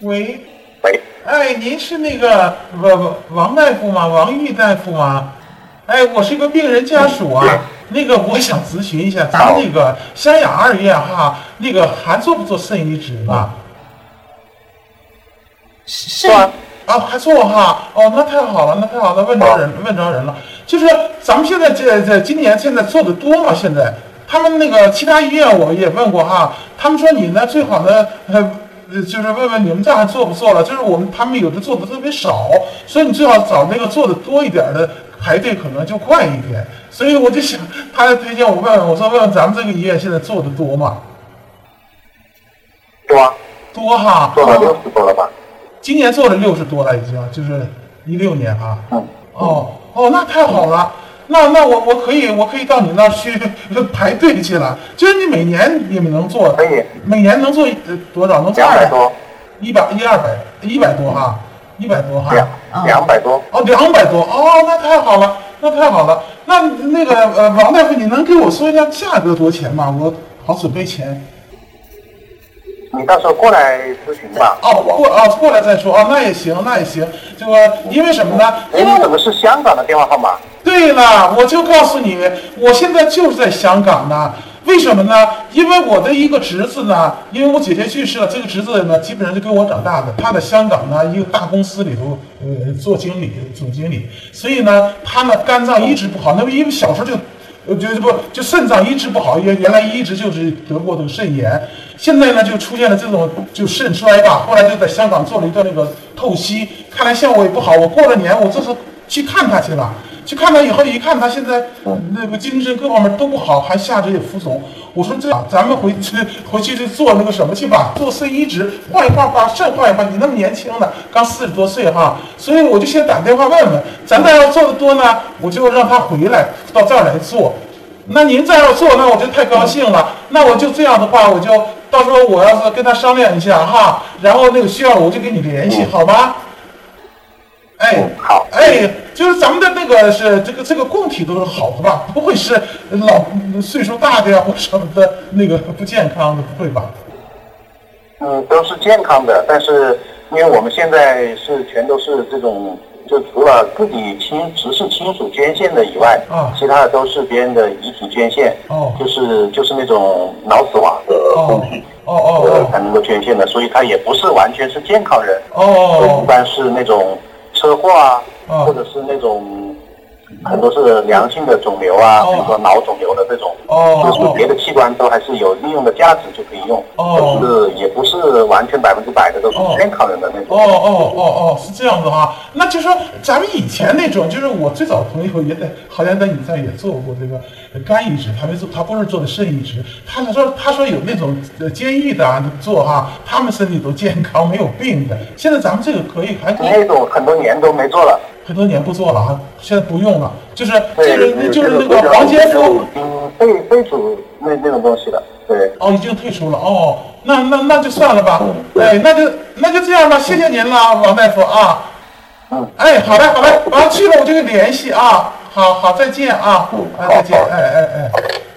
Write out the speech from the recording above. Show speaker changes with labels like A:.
A: 喂，
B: 喂，
A: 哎，您是那个王大夫吗？王玉大夫吗？哎，我是一个病人家属啊。那个我想咨询一下，咱们那个湘雅二院哈，那个还做不做肾移植呢？
C: 肾
A: 啊，还做哈？哦，那太好了，那太好了，问着人了。就是咱们现在今年现在做的多嘛？现在他们那个其他医院我也问过哈，他们说你呢最好呢就是问问你们这还做不做了？就是他们有的做的特别少，所以你最好找那个做的多一点的，排队可能就快一点。所以我就想，他推荐我问问，我说问问咱们这个医院现在做的多吗？多哈，
B: 做了60多了吧？
A: 今年做了60多了已经，就是16年哈。哦，那太好了。那我可以到你那儿去排队去了。就是你每年你们能做？
B: 可以。
A: 每年能做多少？能做
B: 200多。
A: 100多哈，100多哈。
B: 200多。
A: 哦，200多。哦，那太好了，那那个王大夫，你能给我说一下价格多少钱吗？我好准备钱。
B: 你到时候过来咨询吧。
A: 过来再说。那也行。这个因为什么呢？
B: 因为怎么是香港的电话号码？
A: 对了，我就告诉你，我现在就是在香港呢。为什么呢？因为我的一个侄子呢，因为我姐姐去世了，这个侄子呢，基本上就跟我长大的。他在香港呢一个大公司里头，做总经理，所以呢，他呢肝脏一直不好，那么因为小时候就肾脏一直不好，原来一直就是得过这个肾炎，现在呢就出现了这种就肾衰吧，后来就在香港做了一个那个透析，看来效果也不好。我过了年我这次去看他去了。去看他以后，一看他现在那个精神各方面都不好，还下肢也浮肿。我说这样，咱们回去就做那个什么去吧，做肾移植，换一换，把肾换一换。你那么年轻呢，刚40多岁哈，所以我就先打电话问问。咱再要做的多呢，我就让他回来到这儿来做。那您再要做，那我就太高兴了。那我就这样的话，我就到时候我要是跟他商量一下哈，然后那个需要我就跟你联系，好吧？
B: 好。
A: 就是咱们的那个是这个供体都是好的吧？不会是岁数大的呀或什么的那个不健康的，不会吧？
B: 都是健康的，但是因为我们现在全都是这种，就除了自己直系亲属捐献的以外，其他的都是别人的遗体捐献，就是那种脑死亡的供体，才能够捐献的，所以他也不是完全是健康人，一般是那种车祸或者是那种很多是良性的肿瘤比如说脑肿瘤的这种，就是别的器官都还是有利用的价值就可以用，就是也不是完全100%的都是健康人的那种。
A: 是这样子哈。那就说咱们以前那种，就是我最早朋友好像在你这儿也做过这个肝移植，他不是做的肾移植，他说有那种监狱的做哈，他们身体都健康没有病的。现在咱们这个可以
B: 那种很多年都没做了。
A: 很多年不做了啊，现在不用了，就是那个黄杰夫
B: 废除那种东西了，对。
A: 已经退出了那就算了吧，那就这样吧，谢谢您了，王大夫啊。好嘞，完了去了我就给联系啊，好，再见啊，再见，